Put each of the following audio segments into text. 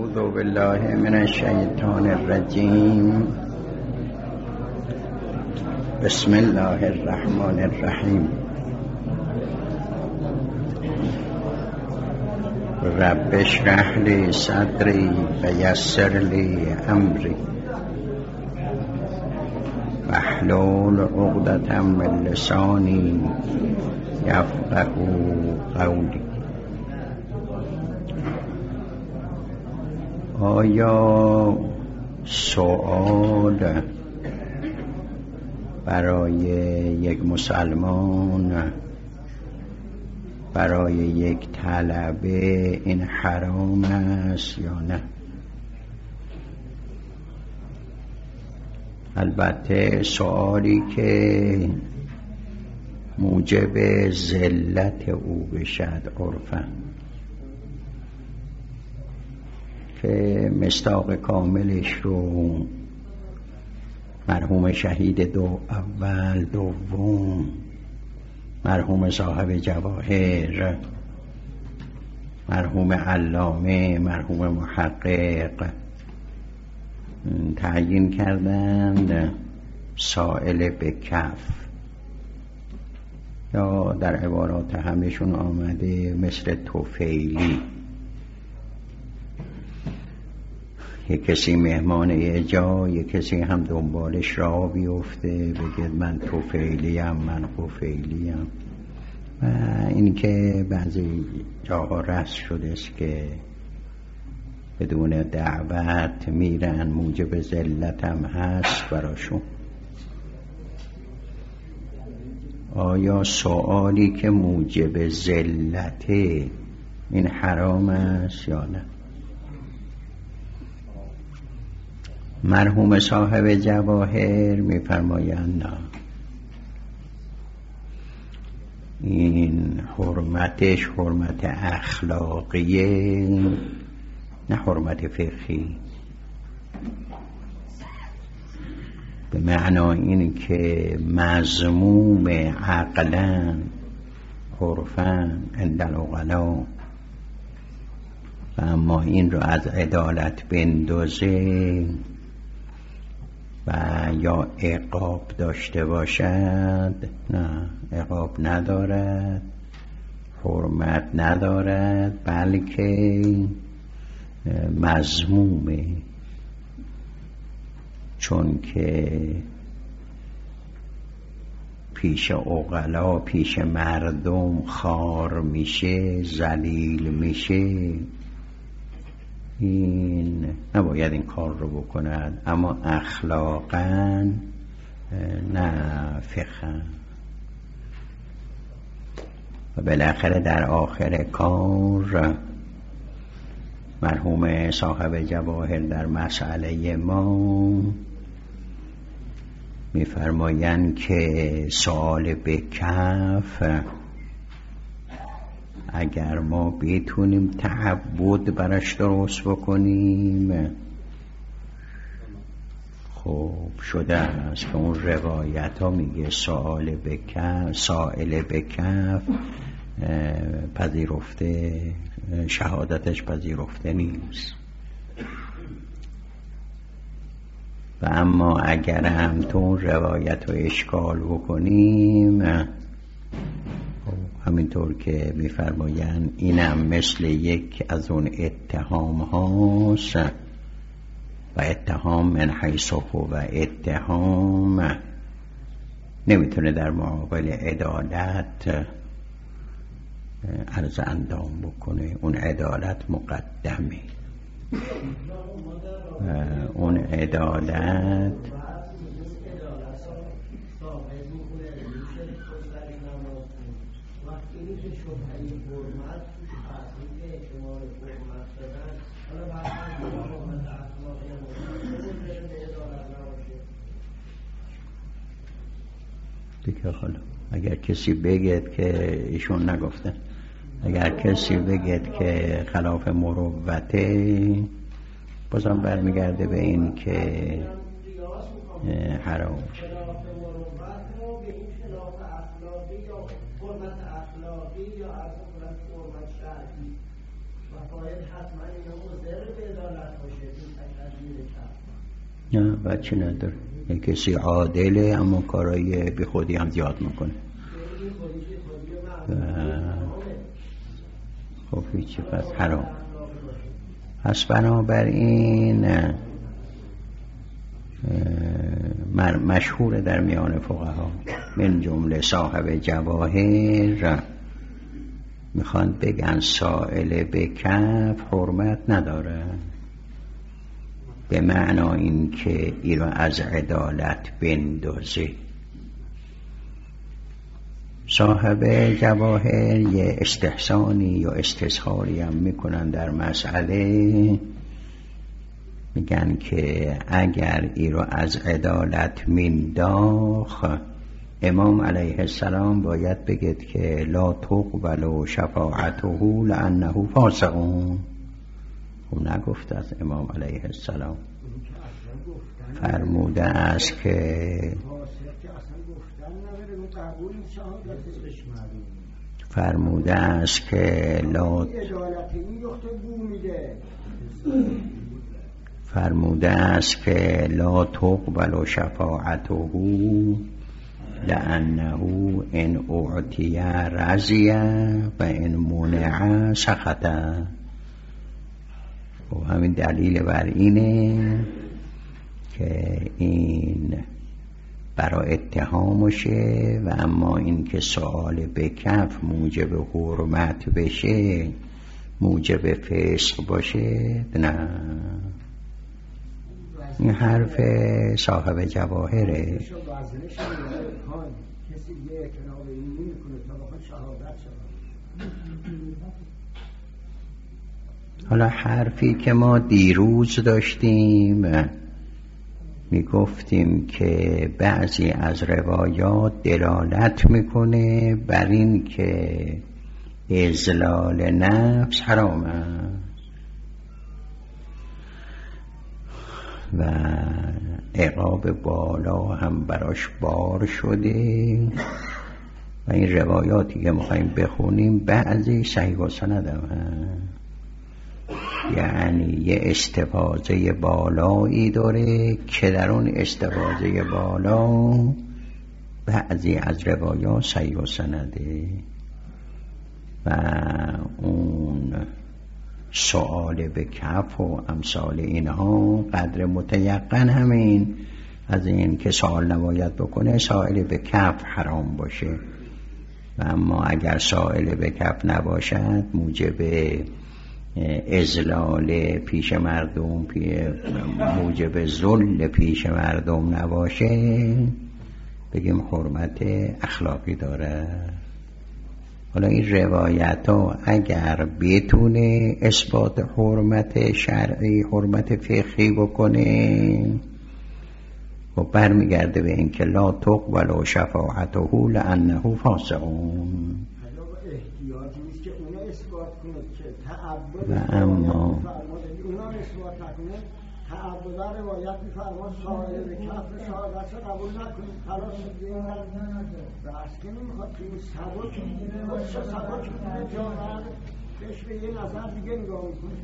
اعوذ بالله من الشیطان الرجیم. بسم الله الرحمن الرحیم. رب اشرح لی صدری و یسر لی امری واحلل عقدة من لسانی یفقهوا قولی. آیا سؤال برای یک مسلمان، برای یک طلبه این حرام است یا نه؟ البته سؤالی که موجب ذلت او بشد عرفاً، که مصداق کاملش رو مرحوم شهید اول دوم، مرحوم صاحب جواهر، مرحوم علامه، مرحوم محقق تعیین کردند سائل به کف، یا در عبارات همشون آمده مثل طفیلی. یک کسی مهمان یه جا، یک کسی هم دنبالش را بیفته بگه من طفیلیم، من قفیلیم. و این که بعضی جاها رسم شده است که بدون دعوت میرن، موجب ذلت هم هست براشون. آیا سؤالی که موجب ذلته این حرام است یا نه؟ مرحوم صاحب جواهر می‌فرمایند نه، این حرمتش حرمت اخلاقیه، نه حرمت فقهی. به معنای این که مذموم عقلاً عرفاً عند العقلاء، و اما این رو از عدالت بندازه و یا عقاب داشته باشد، نه، عقاب ندارد، حرمت ندارد، بلکه مذمومه، چون که پیش عقلا، پیش مردم خار میشه، ذلیل میشه. این نباید این کار رو بکند، اما اخلاقاً نه فقهاً. و بالاخره در آخر کار مرحوم صاحب جواهر در مسئله ما می‌فرمایند که سؤال به کف اگر ما بتونیم تعبد براش درست بکنیم، خب شده است که اون روایت ها میگه سائل به کف پذیرفته، شهادتش پذیرفته نیست. و اما اگر هم تو اون روایت رو اشکال بکنیم، همینطور که می‌فرمایند اینم مثل یک از اون اتهام هاست، و اتهام من حیث هو اتهام نمیتونه در مقابل عدالت عرض اندام بکنه. اون عدالت مقدمه، اون عدالت دیگه. حالا اگر کسی بگید که ایشون نگفتن، اگر کسی بگید که خلاف مروته، بازم برمیگرده به این که حرام. باید حتما اینا مضر به عدالت نه بچه نداره. کسی عادله اما کارهای بی خودی هم زیاد میکنه. خب هیچی، پس حرام. پس بنابراین مشهور در میان فقها من جمله صاحب جواهر میخوان بگن سائل به کف حرمت نداره، به معنا این که ایرا از عدالت بندازه. صاحب جواهر یه استحسانی یا استظهاری هم میکنن در مسئله، میگن که اگر ایرا از عدالت مینداخ، امام علیه السلام باید بگید که لا تقبل شفاعته لانه فاسقون. خب نگفت از امام علیه السلام، فرموده است که لا تقبل شفاعته لأنه ان اعطی رضی و ان منع سخط. و همین دلیل بر اینه که این برای اتهامشه، و اما این که سؤال به کف موجب حرمت بشه، موجب فسق باشه، نه. این حرف صاحب جواهره. حالا حرفی که ما دیروز داشتیم میگفتیم که بعضی از روایات دلالت میکنه بر این که اذلال نفس حرام است و عقاب بالا هم براش بار شده، و این روایاتی که میخواییم بخونیم بعضی صحیح و سند هم هست. یعنی یه استفاضه بالایی داره که در اون استفاضه بالا بعضی از روایات صحیح و سنده، و اون سؤال به کف و امثال اینها قدر متیقن همین از این که سؤال نباید بکنه سائل به کف حرام باشه، و اما اگر سائل به کف نباشد موجب اذلال پیش مردم، موجب ذل پیش مردم نباشه، بگیم حرمت اخلاقی داره. حالا این روایت ها اگر بتونه اثبات حرمت شرعی، حرمت فقهی بکنه، و برمیگرده به این که لا تقبل و شفاعته لانه فاسقون. و اما تعبد روایت می‌فرماد سائل به کف شهادت قبول نکنید، خلاص دیگه بس که نمیخواد که این سبک چه سبک بوده جامعه بهش به یه نظر دیگه نگاه میکنید.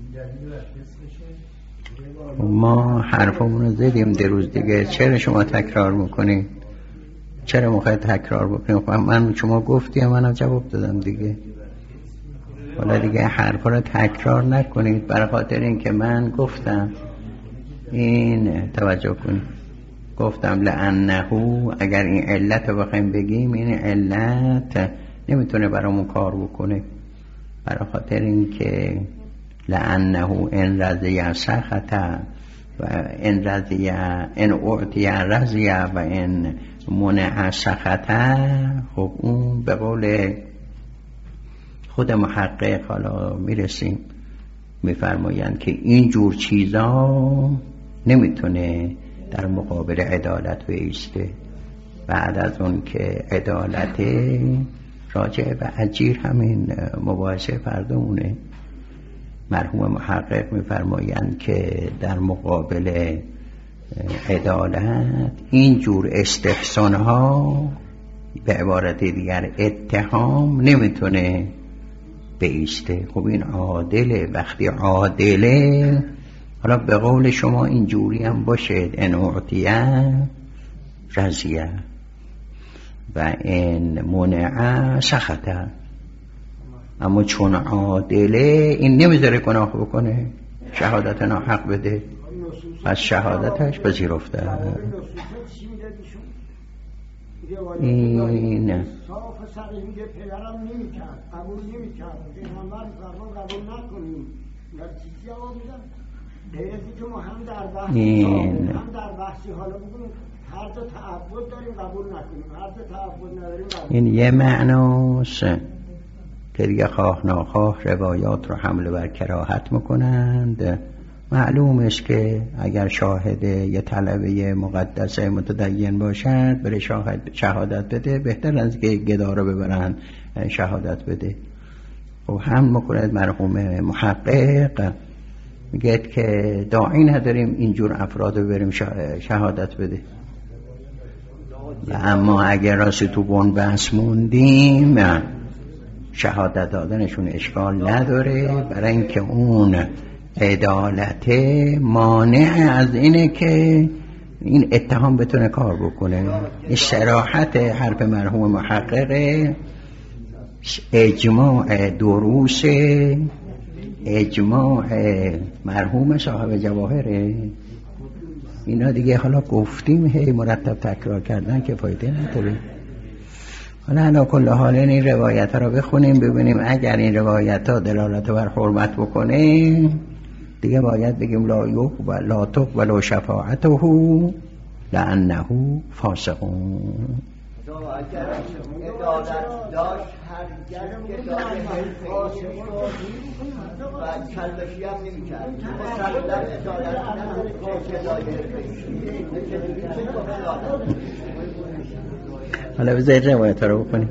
ما حرفمون رو زدیم دیروز دیگه، چرا شما تکرار میکنید؟ چرا میخواید تکرار بکنید؟ من شما گفتیم منم جواب دادم دیگه. حالا دیگه حرفا رو تکرار نکنید، برای خاطر این که من گفتم این توجه کنید، گفتم لانه اگر این علت رو بخوایم بگیم این علت نمیتونه برامون کار بکنه، برای خاطر این که لانه ان رضی سخط و ان رضی ان اعطی رضی و ان منع سخط. خب اون به قول خود محقق حالا میرسیم میفرمایند که این جور چیزا نمیتونه در مقابل عدالت بایسته، بعد از اون که عدالت راجع به اجیر همین مباحثه فردمونه. مرحوم محقق میفرمایند که در مقابل عدالت این جور استحسان ها به عبارت دیگر اتهام نمیتونه بایسته. خب این عادله، وقتی عادله حالا به قول شما اینجوری هم باشه، ان اعطیه رضیه و ان منع سخطه، اما چون عادله این نمیذاره گناه بکنه، شهادت ناحق بده، از شهادتش پذیرفته. این صاف صریح میگه پدرم نمیکرد، قبول نمیکرد، پیغمبر فرمان قبول نکنیم، در چیزی جواب میدن غیر از اینکه ما هم در بحثی هم در بحثی حالا بگونیم هر دو تعبد داریم قبول نکنیم، هر دو تعبد نداریم قبول. این یه معناست که دیگه خواه ناخواه روایات رو حمل بر کراهت میکنند. معلوم است که اگر شاهد یه طلبه مقدس متدین باشد بره شهادت بده، بهتر از که گدا رو ببرن شهادت بده. خب هم میکند مرحوم محقق میگه که داعی نداریم اینجور افراد رو بریم شهادت بده، و اما اگر راستی تو بنبست موندیم شهادت دادنشون اشکال نداره، برای اینکه اون عدالت مانع از اینه که این اتهام بتونه کار بکنه. این صراحت حرف مرحوم محقق، اجماع دروس، اجماع مرحوم صاحب جواهره. اینا دیگه حالا گفتیم هی مرتب تکرار کردن که فایده نداره. حالا علا کل حال این روایت ها رو بخونیم ببینیم اگر این روایت ها دلالت بر حرمت بکنه دیگه باید بگیم لا تقبل شفاعته لانه فاسقون. اگر عدالت داشت هرگز که داره و کلبشی هم نمی کرد مسلم عدالت نداره که دایر حالا بذارید روایت ها رو بکنیم.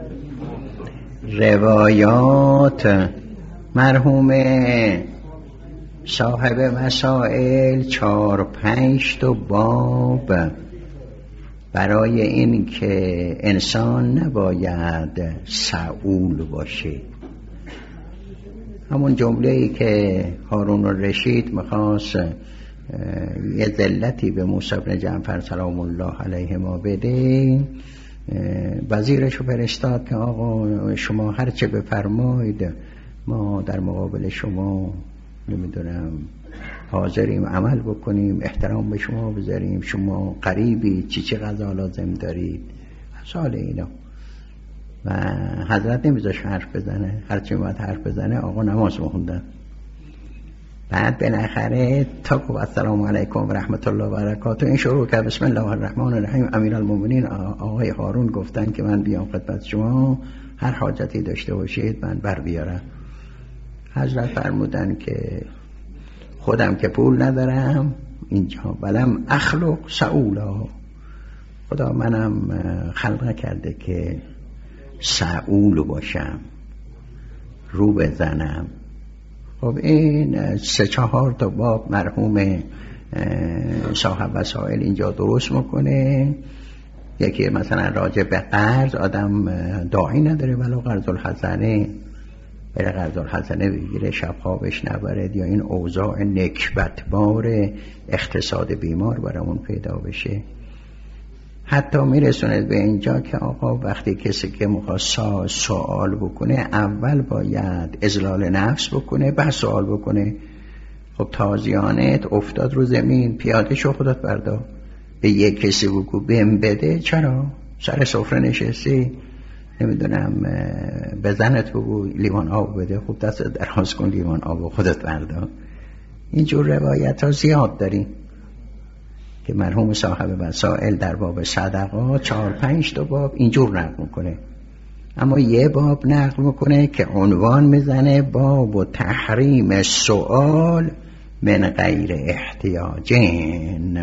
روایات مرحوم صاحب مسائل 4-5 تا باب برای این که انسان نباید سعول باشه. همون جمله‌ای که هارون الرشید میخواست یه ذلتی به موسی بن جعفر سلام الله علیه ما بده، وزیرشو فرستاد که آقا شما هرچه بفرمایید ما در مقابل شما نمیدونم حاضریم عمل بکنیم، احترام به شما بذاریم، شما قریبی چی غذا لازم دارید، سال اینا. و حضرت نمیذاش حرف بزنه، هرچی باید حرف بزنه آقا نماز میخوندن. بعد بالاخره تا گفت السلام علیکم و رحمت الله و برکاته این شروع کرد بسم الله الرحمن الرحیم. امیرالمومنین آقای هارون گفتن که من بیام خدمت شما، هر حاجتی داشته باشید من بر بیارم. حضرت فرمودن که خودم که پول ندارم اینجا ولم اخلق سعولا، خدا منم خلق نکرده که سعول باشم، رو بزنم. خب این 3-4 تا باب مرحوم صاحب وسائل اینجا درست میکنه. یکی مثلا راجع به قرض، آدم داعی نداره ولو قرض الحسنه بره قرض الحسنه بگیره شب خوابش نبرد، یا این اوضاع نکبتبار اقتصاد بیمار برامون پیدا بشه. حتی میرسوند به اینجا که آقا وقتی کسی که میخواد سوال بکنه اول باید اذلال نفس بکنه بعد سوال بکنه. خب تازیانت افتاد رو زمین، پیاده شو خودت بردار، به یک کسی بگو بهم بده، چرا؟ سر سفره نشستی نمیدونم به زنت بگو لیوان آب بده، خب دست دراز کن لیوان آب خودت بردار. اینجور روایت ها زیاد داریم که مرحوم صاحب وسائل در باب صدقات 4-5 تا باب اینجور نقل میکنه. اما یه باب نقل میکنه که عنوان میزنه باب و تحریم سؤال من غیر احتیاجین،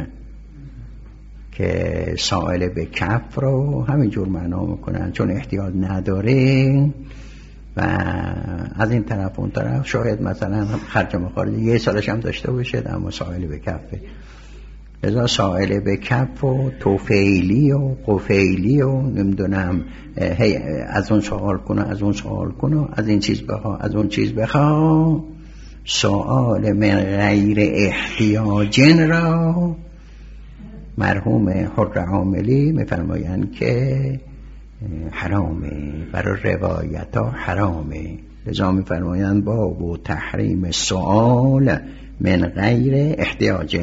که سائل به کف رو همینجور معنا میکنن چون احتیاج نداره و از این طرف اون طرف شاید مثلا خرج مخارج یه سالش هم داشته باشه اما سائل به کفه. ازا سائل به کف و توفیلی و قفیلی و نمیدونم از اون سوال کنه از اون سوال کنه، از این چیز بخوا از اون چیز بخوا، سؤال من غیر احتیاج را مرحوم حر عاملی میفرمایند که حرامه، برای روایت ها حرامه. لذا میفرمایند باب و تحریم سؤال من غیر احتیاج.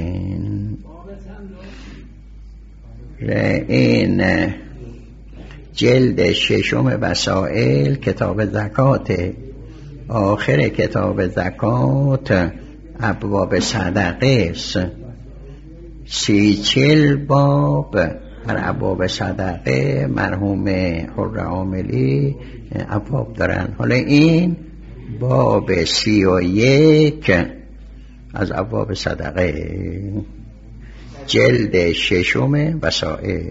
این جلد 6 وسائل کتاب زکات، آخر کتاب زکات ابواب صدقه است. 30-40 باب در ابواب صدقه مرحوم حر عاملی ابواب دارن. حالا این باب 31 از ابواب صدقه، جلد 6 وسائل.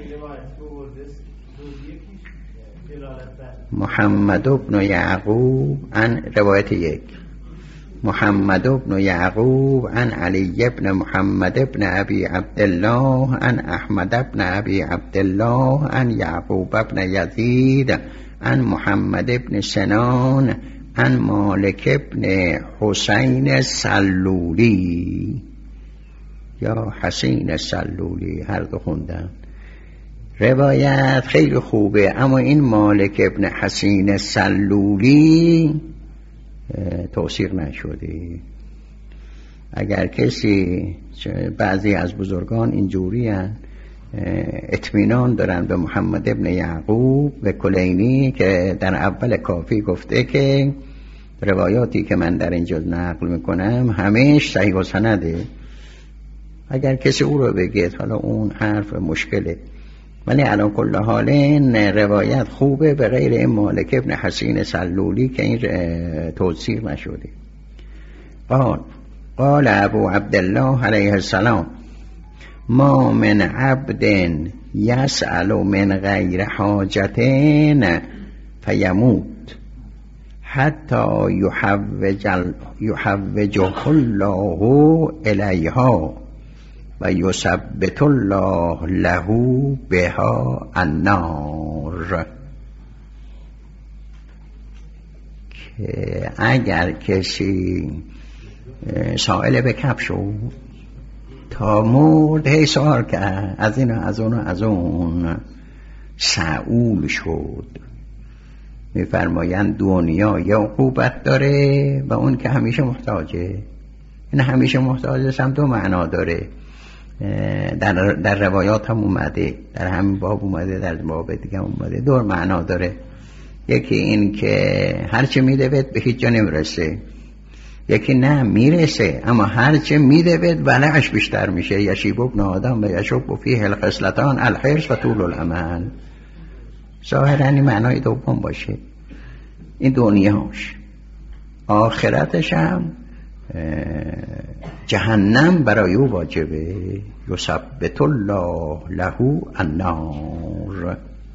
محمد بن یعقوب عن روایت 1 محمد بن یعقوب عن علی بن محمد بن ابی عبدالله عن احمد بن ابی عبدالله عن یعقوب بن یزید عن محمد بن سنان عن مالک بن حسین السلولی یا حسین السلولی، هر دو خوندن. روایت خیلی خوبه، اما این مالک ابن حسین السلولی توثیق نشده. اگر کسی، بعضی از بزرگان اینجوری اطمینان دارن به محمد ابن یعقوب و کلینی که در اول کافی گفته که روایاتی که من در اینجا نقل میکنم همهش صحیح و سنده، اگر کسی او رو بگید حالا اون حرف مشکله، ولی علی کل حال این روایت خوبه به غیر این مالک ابن حسین سلولی که این توثیق نشده. قال ابو عبدالله علیه السلام ما من عبد یسأل من غیر حاجتین فیموت حتی یحوجه الله الیها و یثبت الله له بها النار. که اگر کسی سائل به کف شد تا مرد، هی سوال کرد از این از اون سئول شد، میفرمایند دنیا یا عقوبت داره و اون که همیشه محتاجه. این همیشه محتاجه هم دو معنا داره، در روایات هم اومده، در همین باب اومده، در باب دیگه اومده، دو معنا داره. یکی این که هرچه میدوید به هیچ جا نمیرسه، یکی نه میرسه اما هرچه میدوید ولعش بیشتر میشه. یشیب ابن آدم و یشب فیه الخصلتان الحرص و طول الامل. ظاهرا این معنای دوم باشه. این دنیاش، آخرتش هم جهنم برای او واجبه. یثبت الله له النار.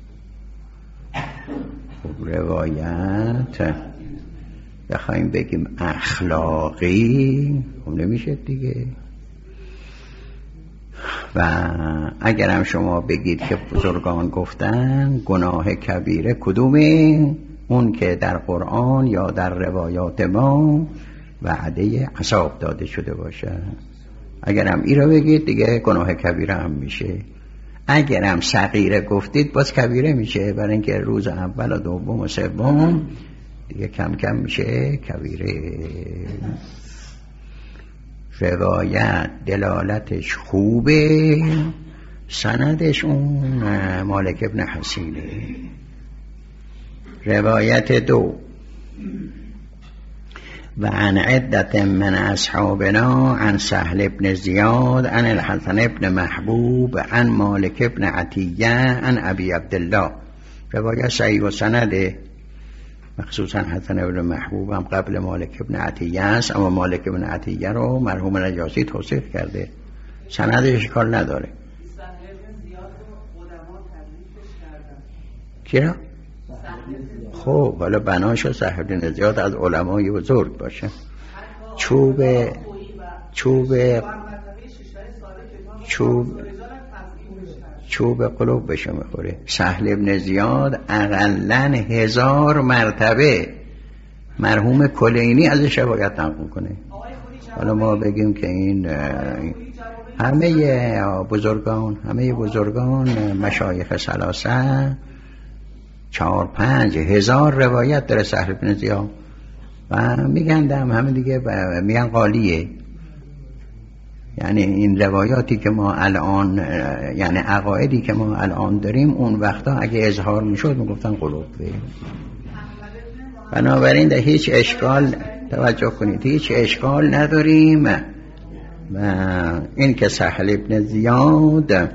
روایت بخوایم بگیم اخلاقی هم نمیشه دیگه. و اگر هم شما بگید که بزرگان گفتن گناه کبیره کدومه، اون که در قرآن یا در روایات ما وعده عذاب داده شده باشه. اگر هم ای را بگید دیگه گناه کبیره هم میشه. اگر هم صغیره گفتید باز کبیره میشه، برای اینکه روز اول و دوم و سوم دیگه کم کم میشه کبیره. روایت دلالتش خوبه، سندش اون مالک ابن حسینه. روایت 2 و عن عدت من اصحابنا عن سهل بن زیاد عن الحسن بن محبوب عن مالک بن عطیه عن ابی عبدالله. روایت صحیح و سنده، مخصوصا حسن بن محبوب هم قبل مالک بن عطیه است، اما مالک بن عطیه رو مرحوم نجاسی توصیف کرده، سندش کار نداره. کی را؟ خب حالا بناشو سهل بن زیاد از علمای بزرگ باشه. چوب قلوب بشه میخوره. سهل بن زیاد اقلن 1000 مرتبه مرحوم کلینی ازش روایت نقل کنه. حالا ما بگیم که این همه بزرگان مشایخ ثلاثه 4-5 هزار روایت داره سهل بن زیاد و میگندم همه دیگه میگن قالیه. یعنی این روایاتی که ما الان، یعنی عقایدی که ما الان داریم، اون وقتا اگه اظهار میشد میگفتن قلوبه. بنابراین در هیچ اشکال، توجه کنید، هیچ اشکال نداریم. و این که سهل بن زیاد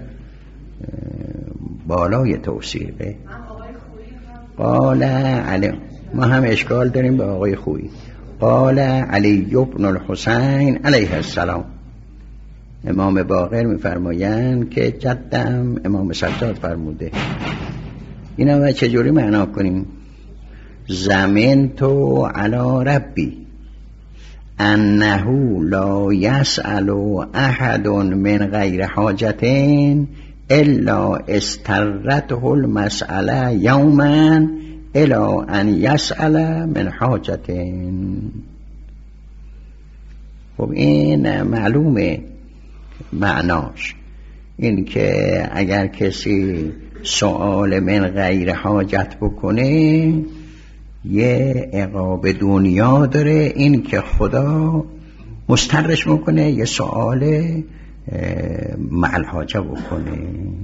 بالای توصیقه. قال علی، ما هم اشکال داریم به آقای خویی. قال علی بن الحسین علیه السلام، امام باقر میفرمایند که جدم امام سجاد فرموده. اینا ما چجوری معنا کنیم؟ زمین تو علی ربی انه لا یسأل احد من غیر حاجتین الا استرته المسأله یوما الا ان یسأل من حاجتین. خب این معلومه معناش، این که اگر کسی سؤال من غیر حاجت بکنه یه عقاب دنیا داره، این که خدا مسترش میکنه یه سؤال معل حاجه بکنه.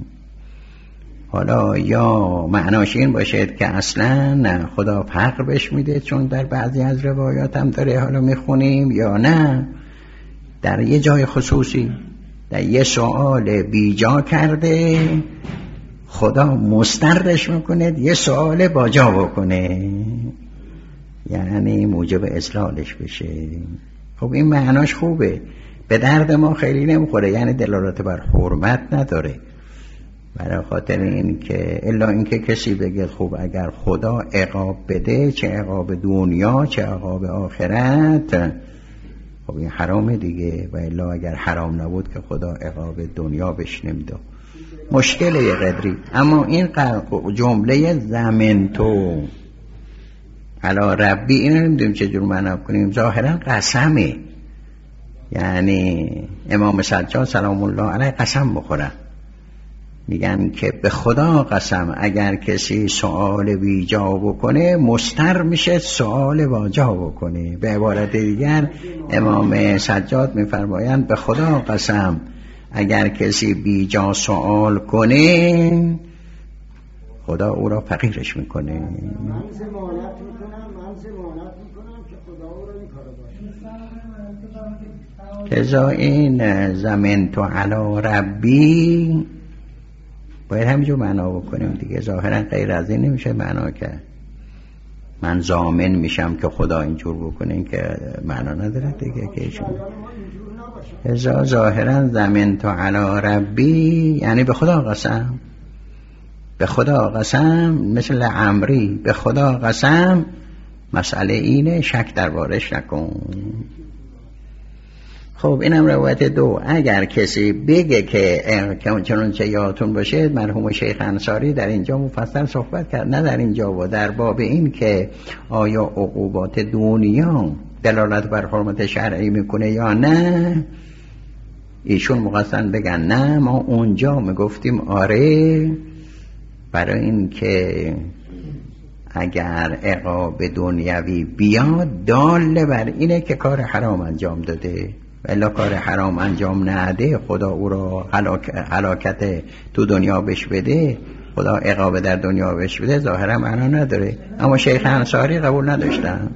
حالا یا معناش این باشد که اصلا خدا فقر بهش میده، چون در بعضی از روایات هم داره حالا میخونیم، یا نه در یه جای خصوصی در یه سؤال بیجا کرده خدا مسترش میکنه یه سؤال باجا بکنه، یعنی موجب اصلاحش بشه. خب این معناش خوبه، به درد ما خیلی نمیخوره، یعنی دلالت بر حرمت نداره. برای خاطر این که الا اینکه کسی بگه خب اگر خدا عقاب بده، چه عقاب دنیا چه عقاب آخرت، خب این حرامه دیگه. و الا اگر حرام نبود که خدا عقاب دنیا بهش نمیداد. مشکل یه قدری. اما این جمله زمین تو علی ربی، اینو نمیدونیم چجور معنا کنیم. ظاهرا قسمه، یعنی امام سجاد سلام الله علیه قسم بخورن، میگن که به خدا قسم اگر کسی سؤال بیجا بکنه مستر میشه سؤال واجا بکنه. به عبارت دیگر امام سجاد میفرمایند به خدا قسم اگر کسی بیجا سؤال کنه خدا او را فقیرش میکنه. من ضمانت میکنم که خدا او را این کارو باشه. لذا این زمین تو علی ربی باید همینجور معنا بکنیم دیگه. ظاهرا غیر از این نمیشه معنا کرد. من ضامن میشم که خدا اینجور بکنه، این که معنا نداره دیگه که ایشون. لذا ظاهرا زمین تو علی ربی یعنی به خدا قسم، به خدا قسم، مثل عمری به خدا قسم. مسئله اینه، شک در بارش نکن. خب اینم روایت دو. اگر کسی بگه که چنانچه یادتون باشه مرحوم شیخ انصاری در اینجا مفصل صحبت کرد، نه در اینجا و در باب این که آیا عقوبات دنیا دلالت بر حرمت شرعی میکنه یا نه، ایشون مقصد بگن نه، ما اونجا میگفتیم آره، برای این که اگر عقاب دنیوی بیاد دال بر اینه که کار حرام انجام داده، الا کار حرام انجام نده خدا او را هلاکت تو دنیا بش بده، خدا عقاب در دنیا بش بده، ظاهرا معنا نداره. اما شیخ انصاری قبول نداشتن.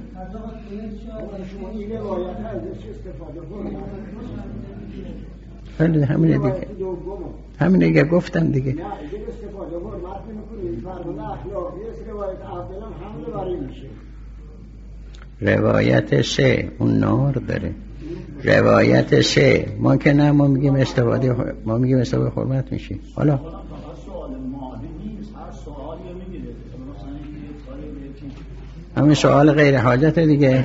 همینه دیگه، همینه دیگه گفتن دیگه. روایت سه اون نار داره. روایت سه ما که نه، ما میگیم استفاده، ما میگیم استفاده حرمت میشه. حالا همین سوال غیر حاجت دیگه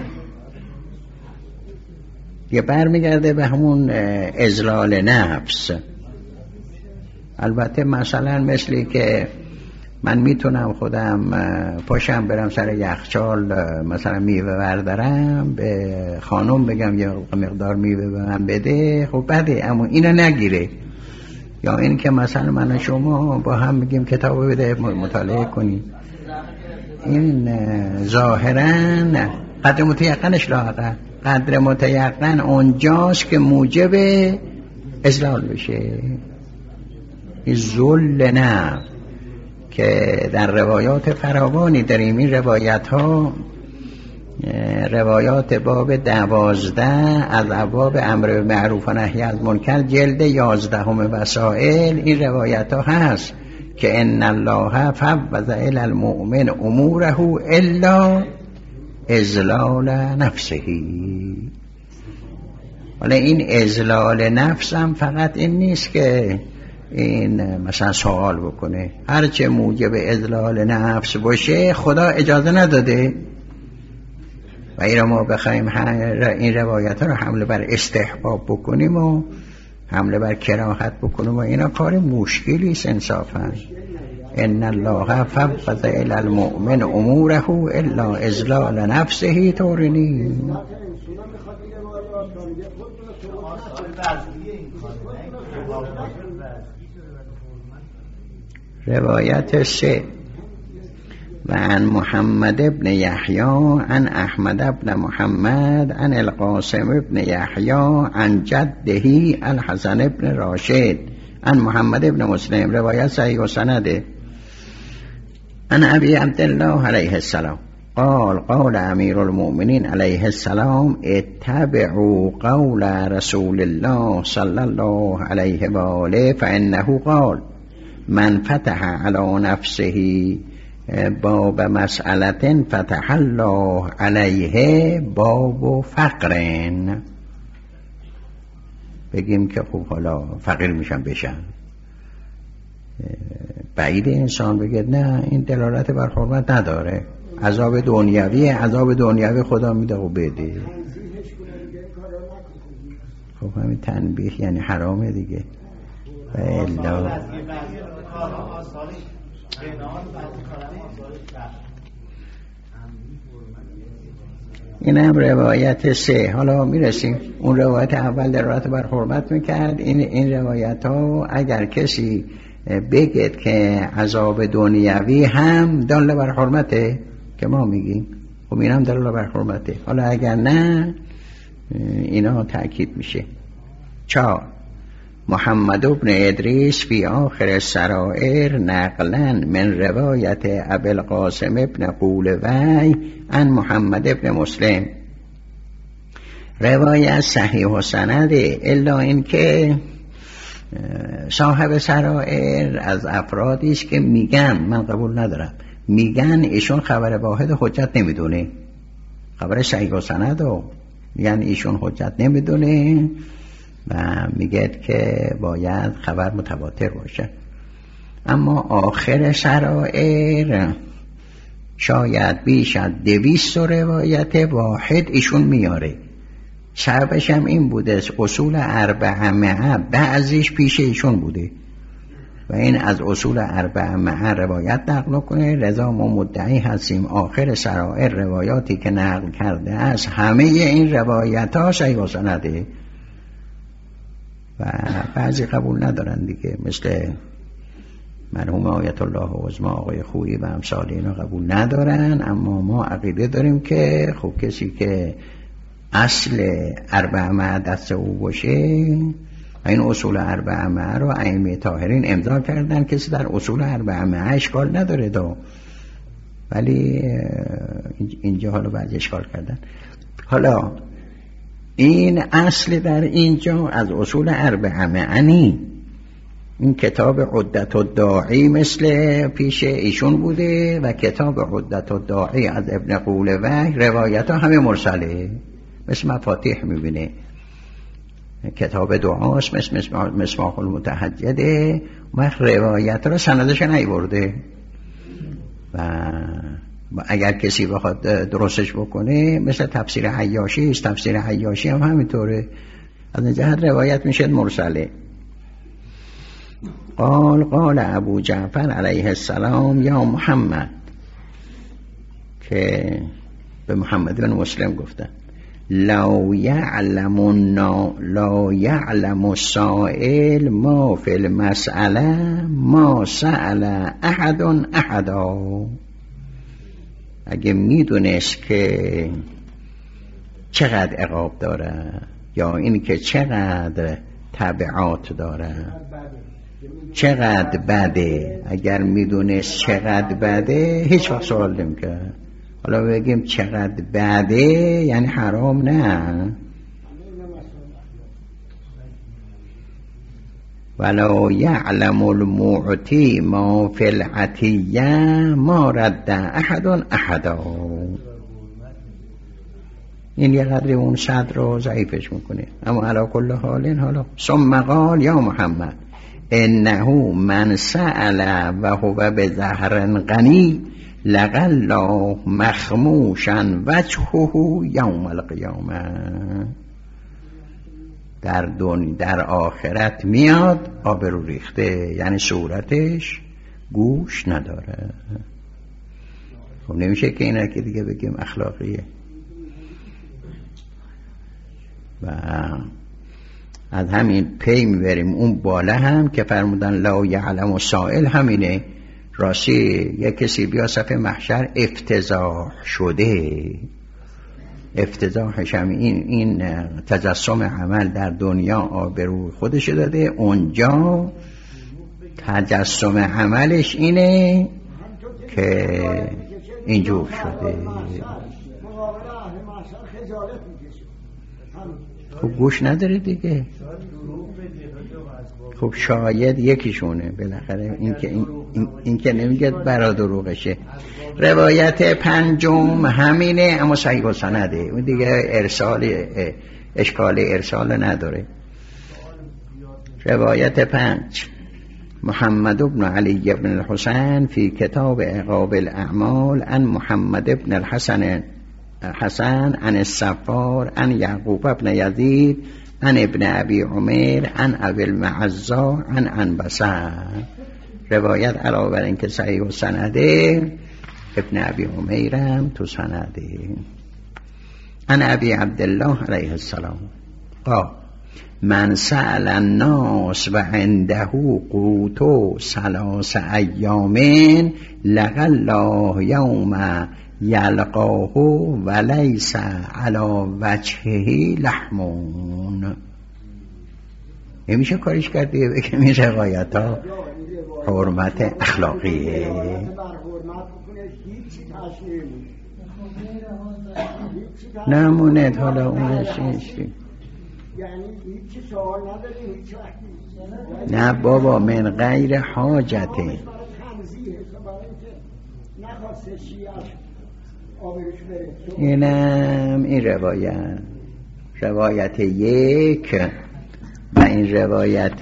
برمیگرده به همون اذلال نفس. البته مثلا مثلی که من میتونم خودم پاشم برم سر یخچال مثلا میوه بردارم، به خانم بگم یه مقدار میوه به من بده، خب بده، اما اینو نگیره. یا این که مثلا من و شما با هم میگیم کتاب بده مطالعه کنیم، این ظاهرا قدر متیقنش لاحقه. قدر متیقن اونجاست که موجب اضلال بشه. این ذل نه که در روایات فراوانی داریم. این روایت ها روایات باب 12 از ابواب امر معروف و نهی از منکر جلد 11 وسائل، این روایت ها هست که ان الله فوض الی المؤمن اموره الا اذلال نفسه. حالا این اذلال نفس هم فقط این نیست که این مثلا سوال بکنه، هرچه موجب اذلال نفس باشه خدا اجازه نداده و این رو ما بخوایم این روایت ها رو حمله بر استحباب بکنیم و حمله بر کراهت بکنیم و اینا کار مشکلی است انصافا. ان الله فوض الی المؤمن اموره الا اذلال نفسه تورنی. روایت 3 و عن محمد ابن یحیی عن احمد ابن محمد عن القاسم ابن یحیی عن جده الحسن ابن راشد عن محمد ابن مسلم، روایت صحیح و سنده. عن ابی عبدالله علیه السلام قال قال امیر المؤمنین علیه السلام اتبعوا قول رسول الله صلی الله علیه و آله فانه قال من فتح علی نفسه باب مسئلة فتح الله علیه باب فقرن. بگیم که خب حالا فقیر میشم بشم، بعید انسان بگه نه این دلالت بر حرمت نداره، عذاب دنیوی خدا میده و بده. خب همین تنبیه یعنی حرامه دیگه. این هم روایت 3. حالا میرسیم اون روایت اول دلالت بر حرمت میکرد. این روایت ها اگر کسی بگید که عذاب دنیوی هم دل بر حرمته که ما میگیم، خب این هم دل بر حرمته. حالا اگر نه اینا تأکید میشه. 4 محمد ابن ادریس فی آخر السرائر نقلا من روایت ابی القاسم ابن قولوی عن محمد ابن مسلم، روایت صحیح و سنده، الا این که صاحب سرائر از افرادی است که میگن، من قبول ندارم، میگن ایشون خبر واحد حجت نمیدونه، خبر صحیح و سنده میگن ایشون حجت نمیدونه و میگه که باید خبر متواتر باشه. اما آخر سرائر شاید بیش از 200 روایت واحد ایشون میاره. سببش هم این بوده اصول 400 بعضیش پیش ایشون بوده و این از اصول 400 روایت نقل کنه. لذا ما مدعی هستیم آخر سرائر روایاتی که نقل کرده است همه این روایت ها صحیح و سنده و بعضی قبول ندارن دیگه، مثل مرحوم آیت الله عظمی آقای خویی و امثال اینا قبول ندارن. اما ما عقیده داریم که خب کسی که اصل 400 دست او باشه، این اصول 400 رو ائمه طاهرین امضا کردن، کسی در اصول 400 اشکال نداره دا، ولی اینجا حالا بعد اشکال کردن. حالا این اصل در اینجا از اصول 400 این کتاب عدت الداعی مثل پیش ایشون بوده و کتاب عدت الداعی از ابن قولوی روایت ها همه مرسله، مثل مفاتیح میبینه، کتاب دعاست مثل مصباح المتهجده و روایت را سندش نیورده و اگر کسی بخواد درستش بکنه مثل تفسیر عیاشی است، تفسیر عیاشی هم همینطوره، از این جهت روایت میشه مرسله. قال ابو جعفر علیه السلام یا محمد، که به محمد بن مسلم گفتن لا یعلم السائل ما فی المسئله ما سأل احد احدا. اگه میدونست که چقدر عقاب داره یا این که چقدر تبعات داره، چقدر بده، اگر میدونست چقدر بده هیچ وقت سوال نمی‌کرد. حالا بگیم چقدر بده یعنی حرام نه. ولو یعلم المعطی ما فی العطیه ما رد احد احدا. این یه قدری اون صد رو ضعیفش میکنه. اما علی کل حال حالا ثم قال یا محمد انه من سأل و هو بظهر غنی لقى الله مخموشا وجهه یوم القیامه. در آخرت میاد آبرو ریخته، یعنی صورتش گوش نداره. خب نمیشه که اینا که دیگه بگیم اخلاقیه. و از همین پی میبریم اون بالا هم که فرمودن لا یعلم السائل، همینه. راستی یک کسی بیا صفحه محشر افتضاح شده، افتضاحش هم این تجسم عمل در دنیا آبرو خودش داده، اونجا تجسم عملش اینه که اینجور شده. خب گوش نداره دیگه. خب شاید یکیشونه بالاخره، این که نمیگه برا دروغشه. روایت پنجم همینه اما صحیح السنده، اون دیگه اشکال ارسال نداره. روایت 5 محمد بن علی بن الحسین فی کتاب عقاب الاعمال عن محمد بن الحسن عن الصفار عن یعقوب بن یزید عن ابن ابی عمر عن ابی المعزا عن انبسا. روایت علاوه بر این که صحیح و سنده، ابن ابی عمر هم تو سنده. عن ابی عبدالله علیه السلام قال من سأل الناس و عنده قوت 3 ایام لقى الله یوم یلقاه و لیس علی وجهه لحمون. نمیشه کارش کرد دیگه بگم این روایت ها حرمت اخلاقیه. نموند حالا اونش نه بابا من غیر حاجته. اینم این روایت 1 و این روایت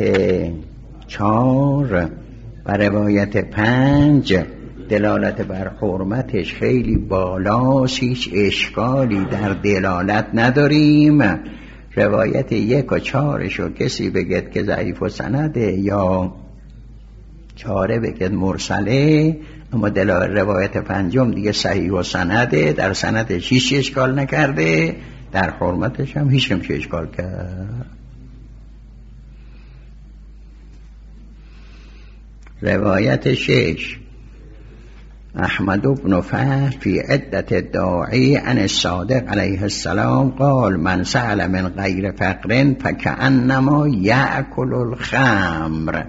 4 و روایت 5 دلالت بر حرمتش خیلی بالاست، هیچ اشکالی در دلالت نداریم. روایت 1 و 4 کسی بگد که ضعیف و سنده یا 4 بگد مرسله، اما روایت 5 دیگه صحیح و سنده، در سندش هیچ اشکال نکرده، در حرمتش هم هیچ نمیشه اشکال کرد. روایت 6 احمد بن فهد فی عدت الداعی عن الصادق علیه السلام قال من سأل من غیر فقر فکأنما یأکل الخمر.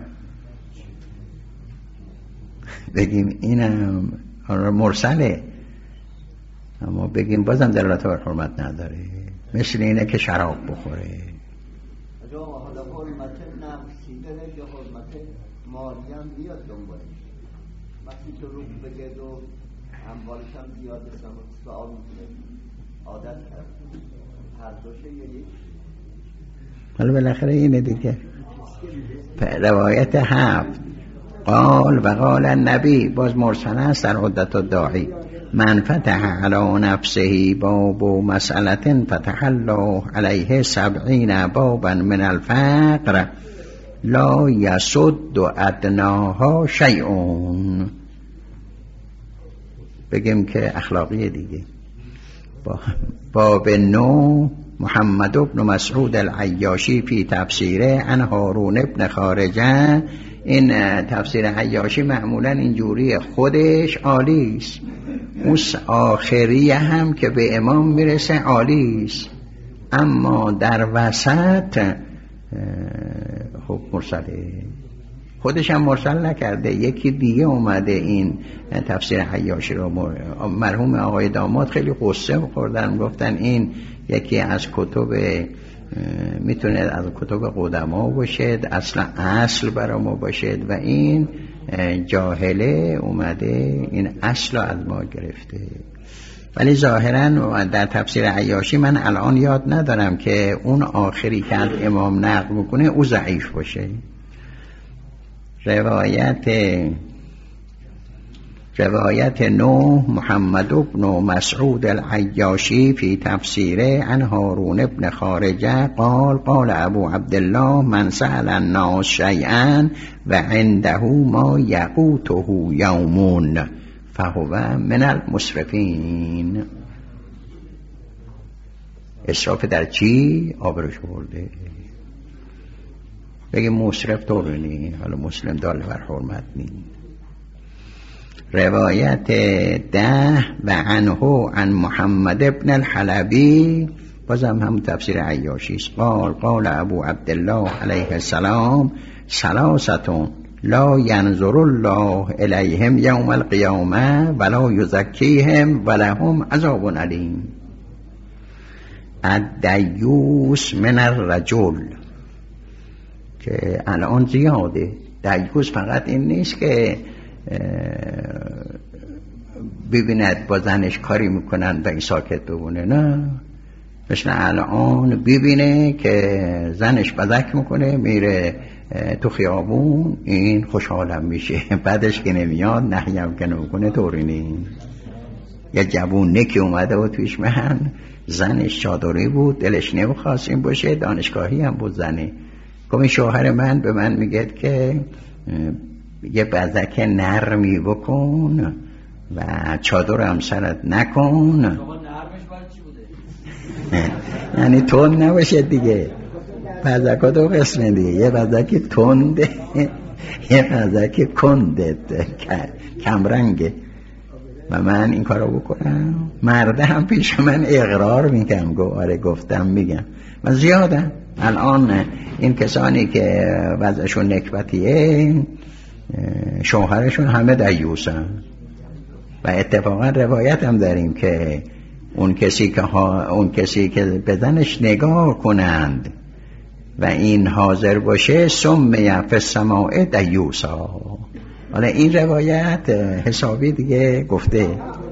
بگیم اینم مرسله، اما بگیم بازم دلالت بر حرمت نداره، مثل اینه که شراب بخوره. حالا حرمت نفسی داره یا حرمت مالی هم بیاد دنبالش. وقتی تو رو بگید و اموالش هم زیاد سوال میکنه عادت کرد هر دوشه یک. حالا بالاخره اینه دیگه. روایت 7 قال و قال النبی، باز مرسل است در عدت الداعی، من فتح علی نفسه باب مسئلة فتح الله علیه 70 بابا من الفقر لا یسد ادناها شیئون. بگیم که اخلاقی دیگه. باب 9 محمد بن مسعود العیاشی فی تفسیره عن هارون ابن خارجه. این تفسیر عیاشی معمولا اینجوری خودش عالی است، اون آخریه هم که به امام میرسه عالی است، اما در وسط خب مرسله، خودش هم مرسل نکرده، یکی دیگه اومده این تفسیر عیاشی رو. مرحوم آقای داماد خیلی قصه خوردن، گفتن این یکی از کتب، میتونه از کتب قدما باشد، اصل برای ما باشد، و این جاهله اومده این اصل رو از ما گرفته. ولی ظاهرا در تفسیر عیاشی من الان یاد ندارم که اون آخری که از امام نقل میکنه او ضعیف باشه. روایت 9 محمد بن مسعود العیاشی فی تفسیره عن هارون بن خارجه قال قال ابو عبدالله من سأل الناس شیئا و عنده ما یقوته یومون فهو من المسرفین. اسراف در چی؟ آبروش برده. بگیم مصرف طورنی، حالا مسلم دال بر حرمت نی. روایت 10 و عنه عن محمد ابن الحلبی، بازم هم تفسیر عیاشی است. قال ابو عبدالله علیه السلام ثلاثه لا ينظر الله الیهم یوم القیامه ولا یزکیهم ولهم عذاب علیم. الدیوس من الرجل، که الان زیاده. دیوس فقط این نیست که ببیند با زنش کاری میکنن و این ساکت بمونه، نه، مثل الان ببینه که زنش بزک میکنه میره تو خیابون، این خوشحالم میشه، بعدش که نمیاد نهیم که نمیکنه طوری نیست. یه جوون نکی اومده بود پیش من، زنش چادری بود، دلش نمیخواست این باشه، دانشگاهی هم بود زنه. گفت شوهر من به من میگه که یه بزک نرمی بکن و چادر هم سرت نکن. یعنی تند نباشه دیگه. بزک ها دو قسمه دیگه، یه بزک تنده یه بزک کنده کمرنگه. و من این کارو بکنم، مرده هم پیش من اقرار میکنم، آره گفتم میگم. و زیادم الان این کسانی که وضعشون نکبتیه شوهرشون همه دیوسن. و اتفاقا روایت هم داریم که اون کسی که بدنش نگاه کنند و این حاضر باشه سمی فی السماء دیوسا. حالا این روایت حسابی دیگه گفته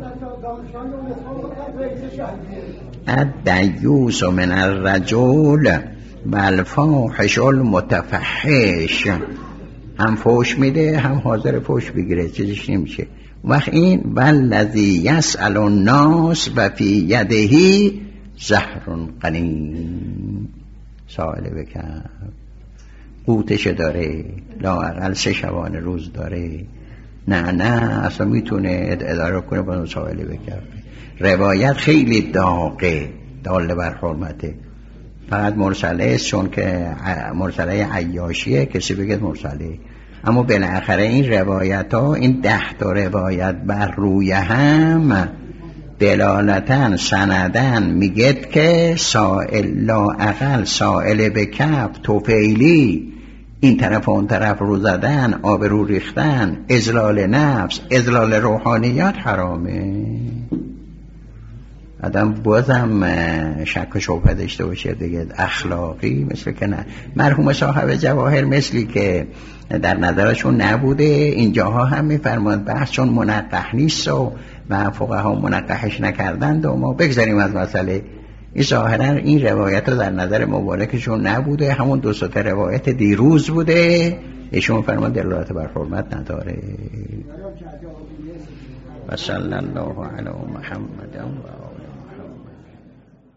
الدیوس من الرجل والفاحش المتفحش، هم فوش میده هم حاضر فوش بگیره، چیزش نمیشه. وقت این والذی یسأل الناس و فی یده زهر قنین، سائل بکن قوتش داره، لااقل 3 شبانه روز داره، نه اصلا میتونه اداره کنه با سائل بکن. روایت خیلی داغه، داله بر حرمته. فقط مرسله است، چون که مرسله عیاشیه کسی بگه مرسله. اما بالاخره این روایت ها، این 10 تا روایت بر روی هم دلالتاً سندن میگه که سائل لااقل سائل به کف توفیلی، این طرف و اون طرف رو زدن، آب رو ریختن، اذلال نفس، اذلال روحانیات حرامه. آدم بازم شک و شبهه داشته باشه دیگه، اخلاقی مثل که نه. مرحوم صاحب جواهر مثلی که در نظرشون نبوده، اینجاها هم میفرماند بحث چون منقح نیست و فقها منقحش نکردند و ما بگذاریم از مسئله. این ظاهرا این روایت رو در نظر مبارکشون نبوده، همون 2 تا روایت دیروز بوده، ایشون فرمان دلالت بر حرمت نداره. و صلی الله علی محمد و